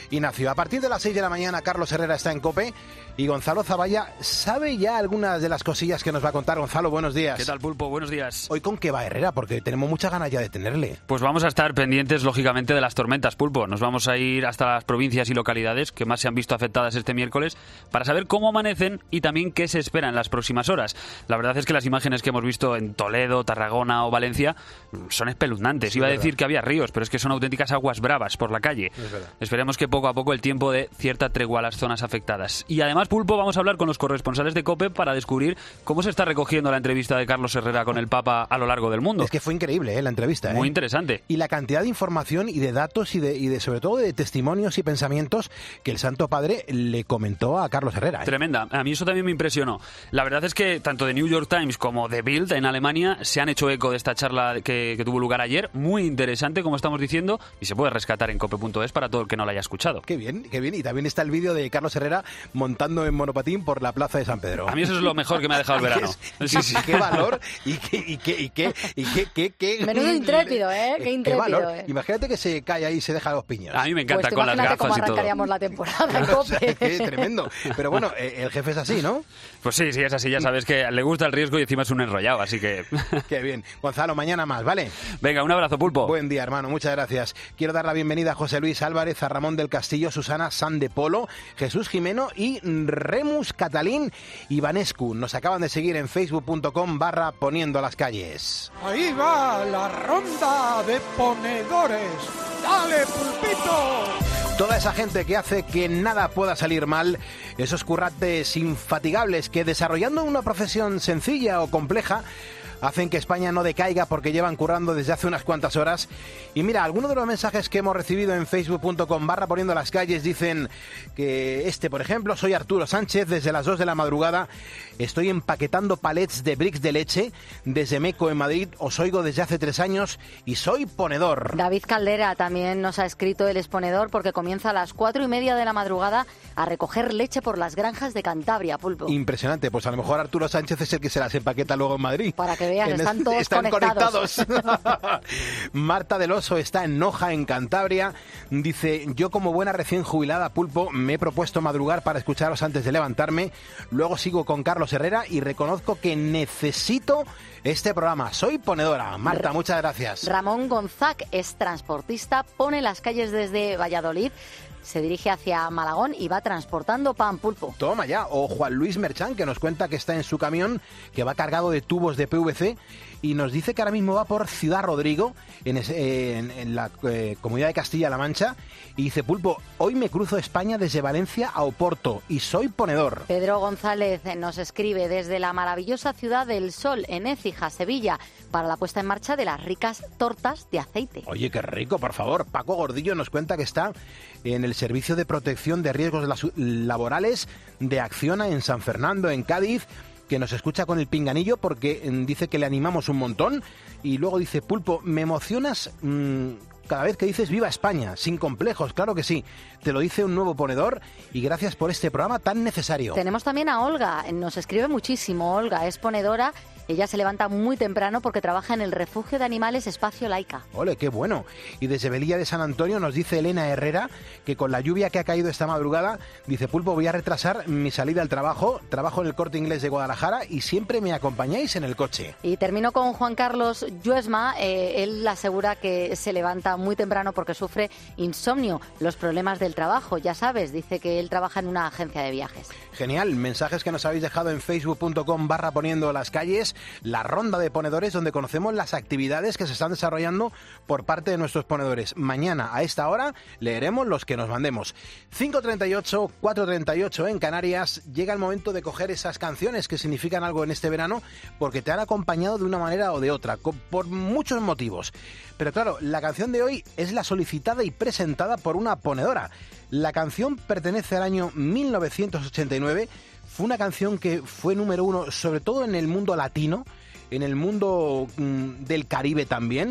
Ignacio. A partir de las seis de la mañana, Carlos Herrera está en COPE y Gonzalo Zavalla sabe ya algunas de las cosillas que nos va a contar. Gonzalo, buenos días. ¿Qué tal, Pulpo? Buenos días. ¿Hoy con qué va Herrera? Porque tenemos muchas ganas ya de tenerle. Pues vamos a estar pendientes, lógicamente, de las tormentas, Pulpo. Nos vamos a ir hasta las provincias y localidades que más se han visto afectadas este miércoles para saber cómo amanecen y también qué se espera en las próximas horas. La verdad es que las imágenes que hemos visto en Toledo, Tarragona o Valencia son espeluznantes. Sí, Iba a decir verdad. que había ríos, pero es que son auténticas aguas bravas por la calle. Esperemos que poco a poco el tiempo dé cierta tregua a las zonas afectadas. Y además, Pulpo, vamos a hablar con los corresponsales de COPE para descubrir cómo se está recogiendo la entrevista de Carlos Herrera con el Papa a lo largo del mundo. Es que fue increíble, ¿eh? La entrevista. Muy ¿eh? interesante. Y la cantidad de información y de datos y de, y de sobre todo de testimonios y pensamientos que el Santo Padre le comentó a Carlos Herrera. ¿eh? Tremenda. A mí eso también me impresionó. La verdad es que tanto The New York Times como The Bild en Alemania se han hecho eco de esta charla que, que tuvo lugar ayer. Muy interesante, como estamos diciendo, y se puede rescatar en cope punto es para todo el que no la haya escuchado. Qué bien, qué bien. Y también está el vídeo de Carlos Herrera montando en monopatín por la plaza de San Pedro. A mí eso es lo mejor que me ha dejado el verano. Sí, sí. Qué valor y qué, y qué, y qué, y qué, qué, qué Menudo intrépido, ¿eh? Qué intrépido. Qué valor. Eh. Imagínate que se cae ahí y se deja los piños. A mí me encanta pues con las gafas cómo y todo. arrancaríamos la temporada. Claro, o sea, qué tremendo. Pero bueno, el jefe es así, ¿no? Pues sí, sí, es así. Ya sabes que le gusta el riesgo y encima es un enrollado, así que... Qué bien. Gonzalo, mañana más, ¿vale? Venga, un abrazo, Pulpo. Buen día, hermano. Muchas gracias. Quiero dar la bienvenida a José Luis Álvarez, a Ramón del Castillo, Susana San de Polo, Jesús Jimeno y Remus Catalín Ivanescu. Nos acaban de seguir en facebook punto com barra poniendo las calles. Ahí va la ronda de ponedores. ¡Dale, Pulpito! Toda esa gente que hace que nada pueda salir mal, esos currantes infatigables que desarrollando una profesión sencilla o compleja hacen que España no decaiga porque llevan currando desde hace unas cuantas horas. Y mira, algunos de los mensajes que hemos recibido en facebook punto com barra poniendo las calles dicen que este, por ejemplo, soy Arturo Sánchez, desde las dos de la madrugada estoy empaquetando palets de bricks de leche desde Meco en Madrid, os oigo desde hace tres años y soy ponedor. David Caldera también nos ha escrito el exponedor porque comienza a las cuatro y media de la madrugada a recoger leche por las granjas de Cantabria, Pulpo. Impresionante, pues a lo mejor Arturo Sánchez es el que se las empaqueta luego en Madrid. Para que vean, están todos están conectados. conectados. Marta del Oso está en Noja, en Cantabria. Dice, yo como buena recién jubilada, Pulpo, me he propuesto madrugar para escucharos antes de levantarme. Luego sigo con Carlos Herrera y reconozco que necesito este programa. Soy ponedora. Marta, muchas gracias. Ramón Gonzac es transportista, pone las calles desde Valladolid. Se dirige hacia Malagón y va transportando pan, Pulpo. Toma ya. O Juan Luis Merchán, que nos cuenta que está en su camión, que va cargado de tubos de P V C y nos dice que ahora mismo va por Ciudad Rodrigo, en, ese, en, en la eh, Comunidad de Castilla-La Mancha, y dice, Pulpo, hoy me cruzo España desde Valencia a Oporto y soy ponedor. Pedro González nos escribe desde la maravillosa ciudad del Sol, en Écija, Sevilla, para la puesta en marcha de las ricas tortas de aceite. Oye, qué rico, por favor. Paco Gordillo nos cuenta que está en el Servicio de Protección de Riesgos Laborales de Acciona en San Fernando, en Cádiz, que nos escucha con el pinganillo porque dice que le animamos un montón y luego dice, Pulpo, me emocionas mmm, cada vez que dices viva España, sin complejos, claro que sí, te lo dice un nuevo ponedor y gracias por este programa tan necesario. Tenemos también a Olga, nos escribe muchísimo, Olga es ponedora. Ella se levanta muy temprano porque trabaja en el refugio de animales Espacio Laica. ¡Ole, qué bueno! Y desde Velilla de San Antonio nos dice Elena Herrera que con la lluvia que ha caído esta madrugada, dice, Pulpo, voy a retrasar mi salida al trabajo, trabajo en el Corte Inglés de Guadalajara y siempre me acompañáis en el coche. Y termino con Juan Carlos Lluesma, eh, él asegura que se levanta muy temprano porque sufre insomnio, los problemas del trabajo, ya sabes, dice que él trabaja en una agencia de viajes. Genial, mensajes que nos habéis dejado en facebook punto com barra poniendo las calles, la ronda de ponedores donde conocemos las actividades que se están desarrollando por parte de nuestros ponedores. Mañana a esta hora leeremos los que nos mandemos. cinco treinta y ocho, cuatro treinta y ocho en Canarias, llega el momento de coger esas canciones que significan algo en este verano porque te han acompañado de una manera o de otra, por muchos motivos. Pero claro, la canción de hoy es la solicitada y presentada por una ponedora. La canción pertenece al año mil novecientos ochenta y nueve, fue una canción que fue número uno, sobre todo en el mundo latino, en el mundo mmm, del Caribe también,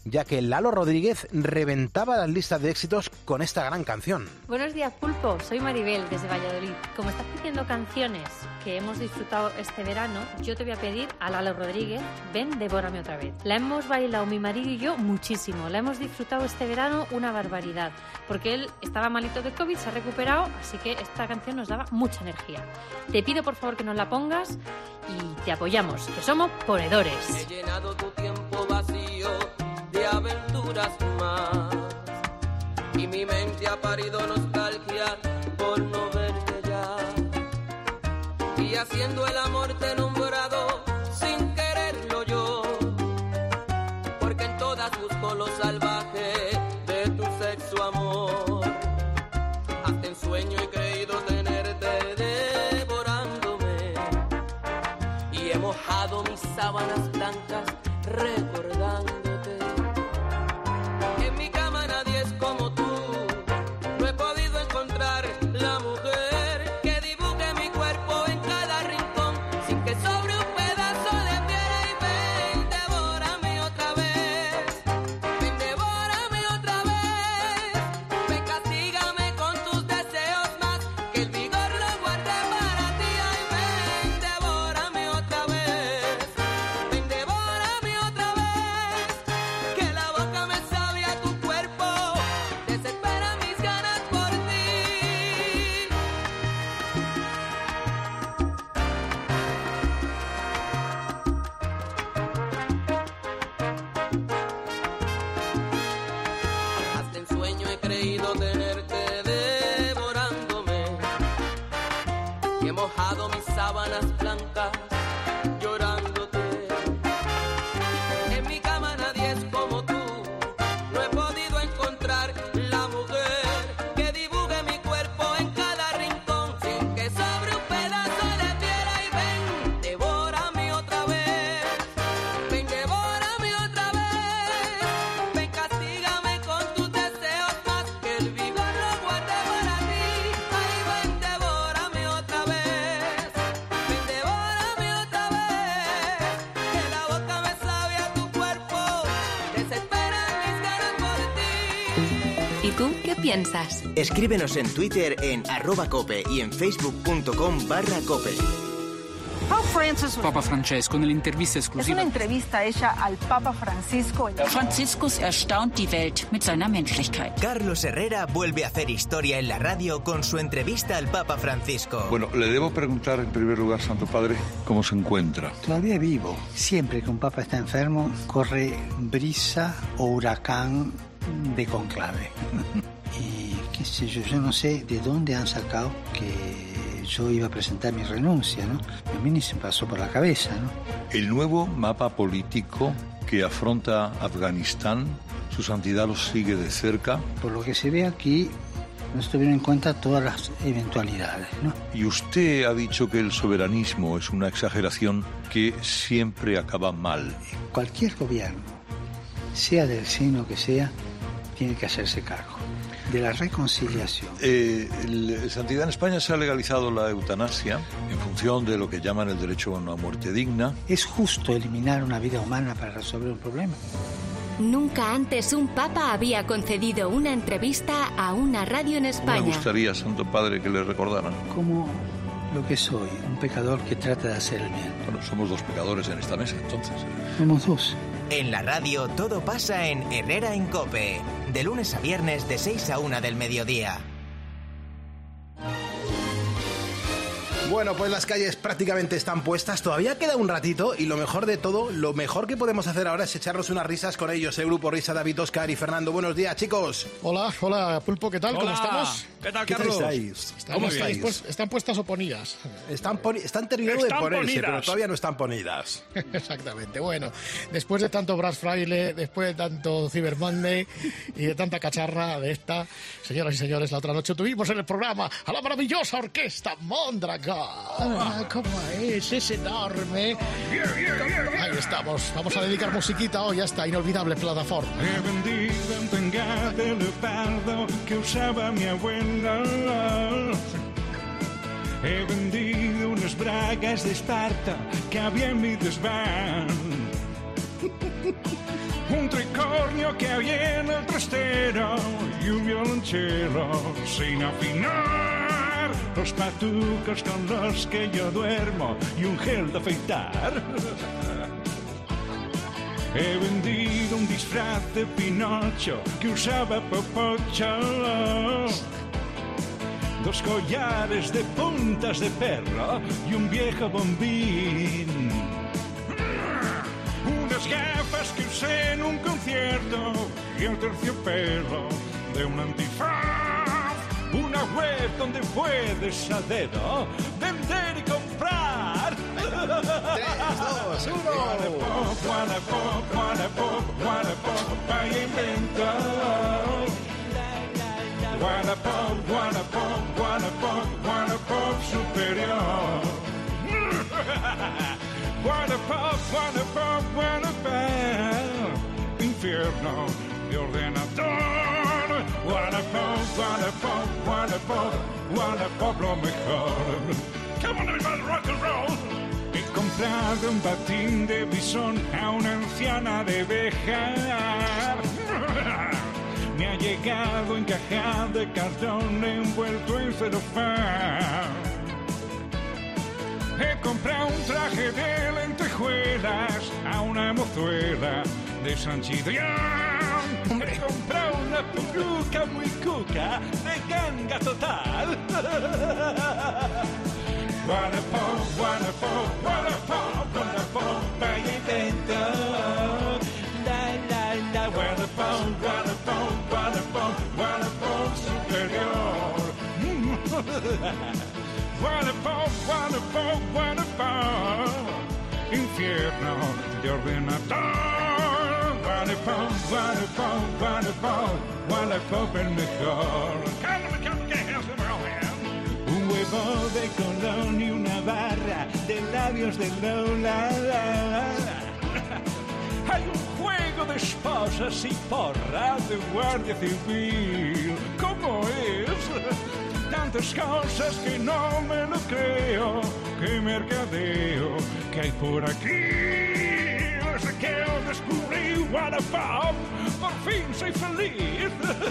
ya que Lalo Rodríguez reventaba las listas de éxitos con esta gran canción. Buenos días, Pulpo. Soy Maribel, desde Valladolid. Como estás pidiendo canciones que hemos disfrutado este verano, yo te voy a pedir a Lalo Rodríguez, Ven, devórame otra vez. La hemos bailado mi marido y yo muchísimo. La hemos disfrutado este verano una barbaridad, porque él estaba malito de COVID, se ha recuperado, así que esta canción nos daba mucha energía. Te pido por favor que nos la pongas y te apoyamos, que somos ponedores. He llenado tu tiempo vacío de aventuras más y mi mente ha parido nostalgia por no verte ya, y haciendo el amor te he nombrado sin quererlo yo, porque en todas busco lo salvaje de tu sexo amor. Hasta en sueño he creído tenerte devorándome y he mojado mis sábanas blancas recordándote. En mi cama nadie es como tú, no he podido encontrar la mujer que dibuje mi cuerpo en cada rincón sin que sobre un pedazo de piel. Y ven, devórame otra vez, ven, devórame otra vez, ven, castígame con tus deseos más, que el vigor lo guarde para ti. Ay, ven, devórame otra vez, ven, devórame otra vez, que la boca me sabe a tu cuerpo, desespera mis ganas por ti. Hasta en sueño he creído tenerte devorándome y he mojado mis sábanas blancas llorándote. En mi cama nadie es como tú, no he podido encontrar la mujer que dibuje mi cuerpo en cada rincón sin que sobre un pedazo de piel. Ay, ven, devórame otra vez, ven, devórame otra vez, ven, castígame con tus deseos más, que el vigor lo guarde para ti. Ay, ven, devórame otra vez, ven, devórame otra vez, que la boca me sabe a tu cuerpo, desespera mis ganas por ti. ¿Y tú qué piensas? Escríbenos en Twitter en arroba cope y en facebook.com barra cope. Papa Francesco nell'intervista Es esclusiva. una entrevista hecha al Papa Francisco. Franziskus erstaunt die Welt mit seiner Menschlichkeit. Carlos Herrera vuelve a hacer historia en la radio con su entrevista al Papa Francisco. Bueno, le debo preguntar en primer lugar, Santo Padre, cómo se encuentra. Todavía vivo. Siempre que un papa está enfermo, corre brisa o huracán de conclave. Y qué sé yo, yo no sé de dónde han sacado que yo iba a presentar mi renuncia, ¿no? A mí ni se pasó por la cabeza, ¿no? El nuevo mapa político que afronta Afganistán, su santidad lo sigue de cerca. Por lo que se ve aquí, no se tuvieron en cuenta todas las eventualidades, ¿no? Y usted ha dicho que el soberanismo es una exageración que siempre acaba mal. Cualquier gobierno, sea del signo que sea, tiene que hacerse cargo de la reconciliación. Eh, el, Santidad, en España se ha legalizado la eutanasia en función de lo que llaman el derecho a una muerte digna. ¿Es justo eliminar una vida humana para resolver un problema? Nunca antes un papa había concedido una entrevista a una radio en Me España. gustaría, Santo Padre, que le recordaran. Como lo que soy, un pecador que trata de hacer el bien. Bueno, somos dos pecadores en esta mesa, entonces. Somos dos. En la radio todo pasa en Herrera en Cope, de lunes a viernes de seis a una del mediodía. Bueno, pues las calles prácticamente están puestas, todavía queda un ratito y lo mejor de todo, lo mejor que podemos hacer ahora es echarnos unas risas con ellos, el grupo Risa, David, Oscar y Fernando. Buenos días, chicos. Hola, hola, Pulpo, ¿qué tal? Hola. ¿Cómo estamos? ¿Qué tal, Carlos? ¿Qué estáis? Están, ¿Cómo estáis? estáis? Pues, ¿Están puestas o ponidas? Están, poni- están terminando Están de ponerse, ponidas. pero todavía no están ponidas. Exactamente. Bueno, después de tanto Brass Fraile, después de tanto Cyber Monday y de tanta cacharra de esta, señoras y señores, la otra noche tuvimos en el programa a la maravillosa orquesta Mondragón. Ah, ¿cómo es? Es enorme. Ahí estamos. Vamos a dedicar musiquita hoy a esta inolvidable plataforma. He vendido un tanga de leopardo que usaba mi abuela. He vendido unas bragas de Esparta que había en mi desván. Un tricot unicornio que había en el trastero y un violonchelo sin afinar, los patucos con los que yo duermo y un gel de afeitar. He vendido un disfraz de Pinocho que usaba Popocho, dos collares de puntas de perro y un viejo bombín, unas gafas que usé en un concierto y el terciopelo de un antifaz, una web donde puedes a dedo vender y comprar. tres, dos, uno. Wallapop, Wallapop, Wallapop, Wallapop, vaya invento. Wallapop, Wallapop, Wallapop, Wallapop superior. Wallapop, Wallapop, Wallapop, infierno de ordenador. Wallapop, Wallapop, Wallapop, Wallapop lo mejor. Come on everybody, rock and roll. He comprado un batín de bisón a una anciana de Béjar. Me ha llegado encajado de cartón envuelto en celofán. He comprado un traje de lentejuelas a una mozuela de San Chidrián. He comprado una peluca muy cuca de ganga total. Wallapop, Wallapop, Wallapop, Wallapop, vaya invento. La, la, la, Wallapop, Wallapop, Wallapop, Wallapop superior. Wallapop, Wallapop, Wallapop, infierno de ordenador. Wallapop, Wallapop, Wallapop, Wallapop el mejor. Cálmame, cálmame, que es el un huevo de colón y una barra de labios de Lola. Hay un juego de esposas y porra de guardia civil. ¿Cómo es? Tantas cosas que no me lo creo. Qué mercadeo que hay por aquí. Desde que descubrí Wallapop, por fin soy feliz.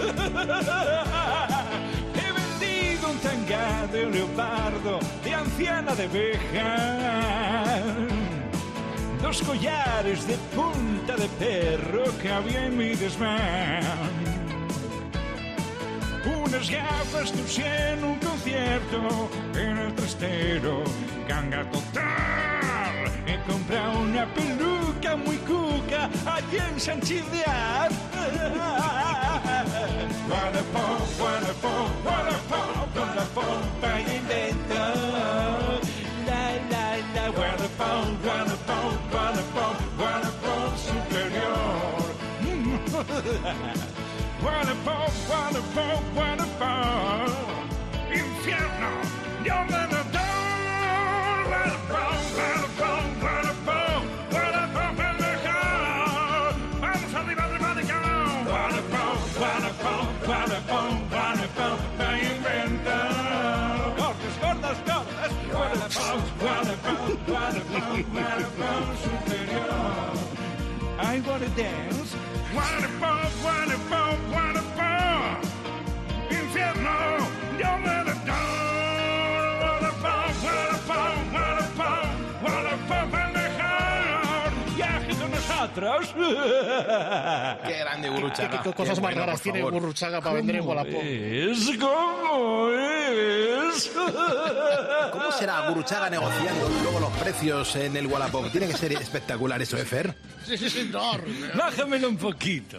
Un tanga de leopardo, de anciana de Béjar, dos collares de punta de perro que había en mi desván, unas gafas que usé en un concierto en el trastero, ganga total. He comprado una peluca muy cuca allí en San Chidrián. Wallapop, Wallapop, Wallapop, Wallapop, vaya invento. La, la, la, Wallapop, Wallapop, Wallapop, Wallapop superior. Wallapop, Wallapop, Wallapop, infierno de ordenador. Wallapop, Wallapop, Wallapop, Wallapop el mejor. Vamos arriba, arriba de calor. Wallapop, Wallapop, Wallapop, Wallapop, vaya invento. Gordas, gordas, gordas. Wallapop, Wallapop, Wallapop, Wallapop superior. I wanna dance. Wallapop, Wallapop, Wallapop, infierno, yo me lo doy. Wallapop, Wallapop, Wallapop, Wallapop el mejor. Viaje con nosotros. Qué grande Gurruchaga. ¿Qué, qué cosas Qué más bueno, raras por tiene favor. Gurruchaga para vender en Wallapop? Es como es. ¿Cómo será Gurruchaga negociando luego los precios en el Wallapop? Tiene que ser espectacular eso, ¿eh, Fer? Sí, sí, sí, no. Bájamelo un poquito.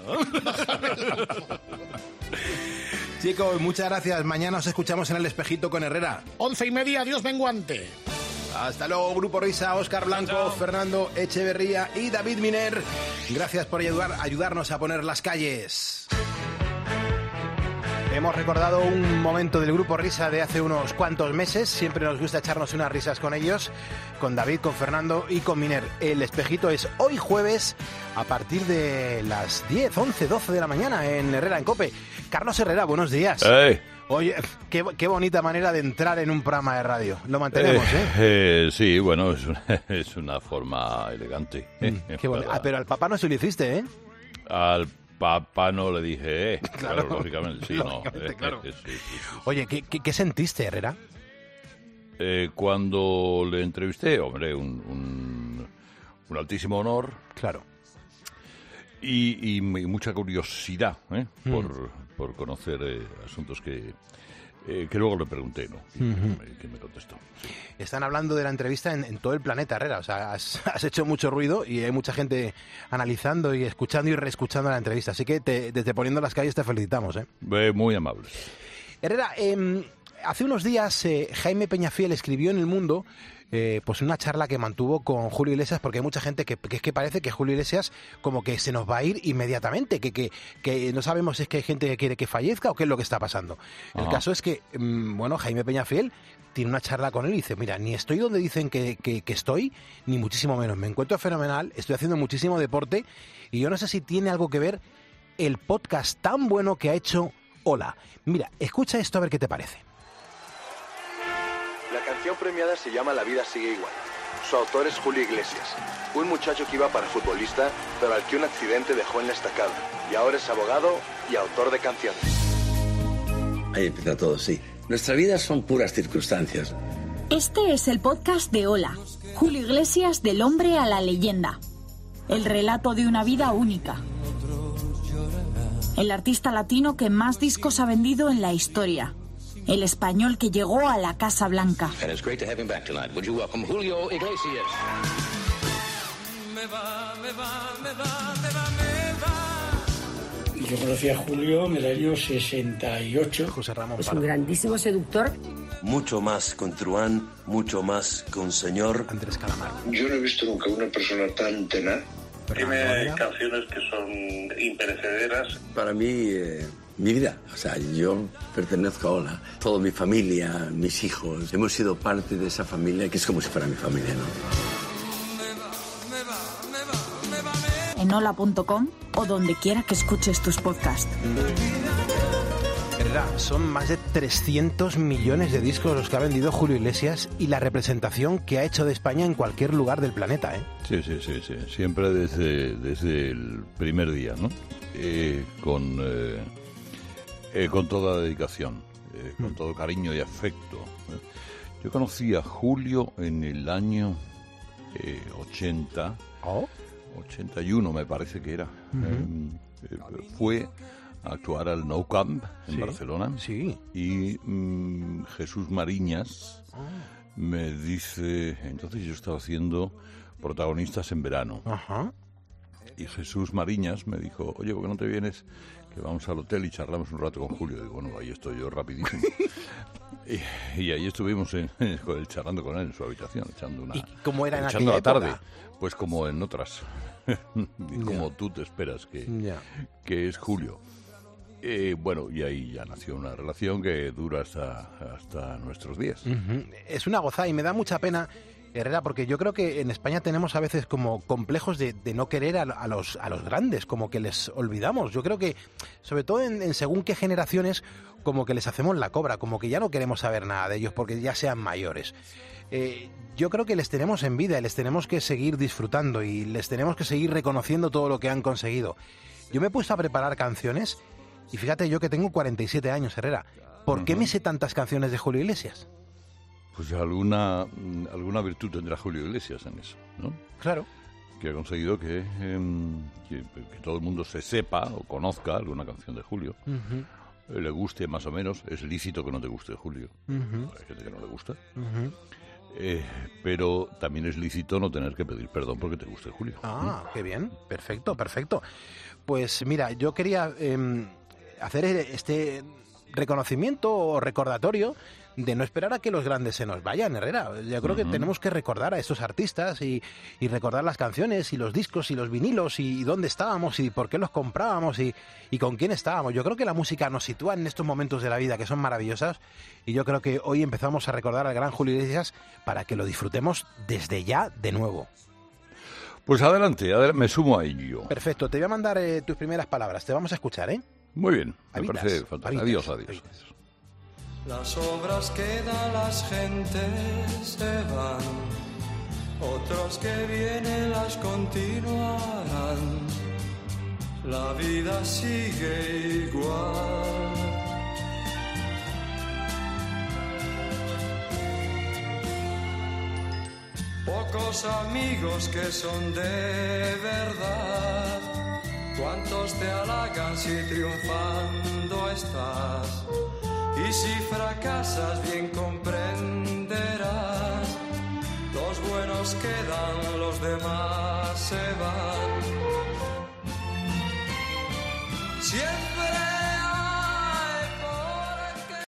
Chicos, muchas gracias. Mañana os escuchamos en El Espejito con Herrera. Once y media, Dios menguante. Hasta luego, Grupo Risa, Óscar Blanco, chao, chao. Fernando Echeverría y David Miner. Gracias por ayudar, ayudarnos a poner las calles. Hemos recordado un momento del Grupo Risa de hace unos cuantos meses. Siempre nos gusta echarnos unas risas con ellos, con David, con Fernando y con Miner. El Espejito es hoy jueves a partir de las diez, once, doce de la mañana en Herrera en COPE. Carlos Herrera, buenos días. Hey. Oye, qué, qué bonita manera de entrar en un programa de radio. Lo mantenemos, ¿eh? Eh, eh sí, bueno, es una, es una forma elegante. Mm, qué bueno. Ah, pero al papá no se lo hiciste, ¿eh? Al Papá no le dije, eh. Claro, claro, lógicamente, sí, lógicamente, no. eh, claro. eh, sí, sí, sí. Oye, ¿qué, qué, qué sentiste, Herrera? Eh, cuando le entrevisté, hombre, un, un, un altísimo honor. Claro. Y, y, y mucha curiosidad, ¿eh? Mm. por, por conocer eh, asuntos que, eh, que luego le pregunté, ¿no? Y Ujú. que, me, que me contestó. Sí. Están hablando de la entrevista en, en todo el planeta, Herrera. O sea, has, has hecho mucho ruido y hay mucha gente analizando y escuchando y reescuchando la entrevista. Así que te, desde Poniendo las Calles te felicitamos, ¿eh? Eh, muy amable. Herrera, eh, hace unos días eh, Jaime Peñafiel escribió en El Mundo eh, pues una charla que mantuvo con Julio Iglesias, porque hay mucha gente que, que es que parece que Julio Iglesias como que se nos va a ir inmediatamente, que, que, que no sabemos si es que hay gente que quiere que fallezca o qué es lo que está pasando. El Ajá. caso es que, mm, bueno, Jaime Peñafiel tiene una charla con él y dice, mira, ni estoy donde dicen que, que, que estoy, ni muchísimo menos. Me encuentro fenomenal, estoy haciendo muchísimo deporte y yo no sé si tiene algo que ver el podcast tan bueno que ha hecho Hola. Mira, escucha esto a ver qué te parece. La canción premiada se llama La vida sigue igual. Su autor es Julio Iglesias, un muchacho que iba para futbolista, pero al que un accidente dejó en la estacada. Y ahora es abogado y autor de canciones. Ahí empieza todo, sí. Nuestras vidas son puras circunstancias. Este es el podcast de Hola, Julio Iglesias del hombre a la leyenda. El relato de una vida única. El artista latino que más discos ha vendido en la historia. El español que llegó a la Casa Blanca. And it's great to have him back tonight. Would you welcome Julio Iglesias? Me va, me va, me va, me va, me va. Yo conocí a Julio en el año sesenta y ocho. José Ramón Es Pardo. un grandísimo seductor. Mucho más con Truán, mucho más con Señor. Andrés Calamar. Yo no he visto nunca una persona tan tenaz. Tiene canciones que son imperecederas. Para mí, eh, mi vida. O sea, yo pertenezco a Hola. Toda mi familia, mis hijos, hemos sido parte de esa familia que es como si fuera mi familia, ¿no? En hola punto com o donde quiera que escuches tus podcasts. Herrera, son más de trescientos millones de discos los que ha vendido Julio Iglesias y la representación que ha hecho de España en cualquier lugar del planeta, ¿eh? Sí, sí, sí, sí. Siempre desde, desde el primer día, ¿no? Eh, con, eh, eh, con toda dedicación, eh, con todo cariño y afecto. ¿eh? Yo conocí a Julio en el año eh, ochenta, ¿Oh? ochenta y uno me parece que era. Uh-huh. eh, eh, fue a actuar al Nou Camp en Sí, Barcelona. Sí. Y mm, Jesús Mariñas Ah. me dice, entonces yo estaba haciendo protagonistas en verano. Ajá. Y Jesús Mariñas me dijo, oye, ¿por qué no te vienes? Que vamos al hotel y charlamos un rato con Julio. Digo, bueno, ahí estoy yo rapidísimo. y, y ahí estuvimos en, con él, charlando con él en su habitación, echando una... ¿Y cómo era en echando aquella la tarde. época? Pues como en otras. y como tú te esperas que, Ya. que es Julio. Eh, bueno, y ahí ya nació una relación que dura hasta, hasta nuestros días. Ujú. Es una gozada y me da mucha pena, Herrera, porque yo creo que en España tenemos a veces como complejos de, de no querer a, a los, a los grandes, como que les olvidamos. Yo creo que, sobre todo en, en según qué generaciones, como que les hacemos la cobra, como que ya no queremos saber nada de ellos porque ya sean mayores. Eh, yo creo que les tenemos en vida y les tenemos que seguir disfrutando y les tenemos que seguir reconociendo todo lo que han conseguido. Yo me he puesto a preparar canciones y fíjate yo que tengo cuarenta y siete años, Herrera. ¿Por qué me sé tantas canciones de Julio Iglesias? Pues alguna, alguna virtud tendrá Julio Iglesias en eso, ¿no? Claro. Que ha conseguido que, eh, que, que todo el mundo se sepa o conozca alguna canción de Julio. Uh-huh. Eh, le guste más o menos. Es lícito que no te guste Julio. Uh-huh. Hay gente que no le gusta. Uh-huh. Eh, pero también es lícito no tener que pedir perdón porque te guste Julio. Ah, qué bien. Perfecto, perfecto. Pues mira, yo quería eh, hacer este reconocimiento o recordatorio de no esperar a que los grandes se nos vayan, Herrera. Yo creo que Ujú. tenemos que recordar a estos artistas y, y recordar las canciones y los discos y los vinilos y, y dónde estábamos y por qué los comprábamos y, y con quién estábamos. Yo creo que la música nos sitúa en estos momentos de la vida que son maravillosas y yo creo que hoy empezamos a recordar al gran Julio Iglesias para que lo disfrutemos desde ya de nuevo. Pues adelante, adelante, me sumo a ello. Perfecto, te voy a mandar eh, tus primeras palabras, te vamos a escuchar, ¿eh? Muy bien, me Habitas, parece fantástico. habitas, Adiós, adiós. habitas. Las obras quedan, las gentes se van, otros que vienen las continuarán. la vida sigue igual. Pocos amigos que son de verdad, cuántos te halagan si triunfando estás, y si fracasas bien comprenderás, los buenos quedan, los demás se van.